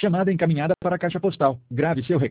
Chamada encaminhada para a caixa postal. Grave seu recado.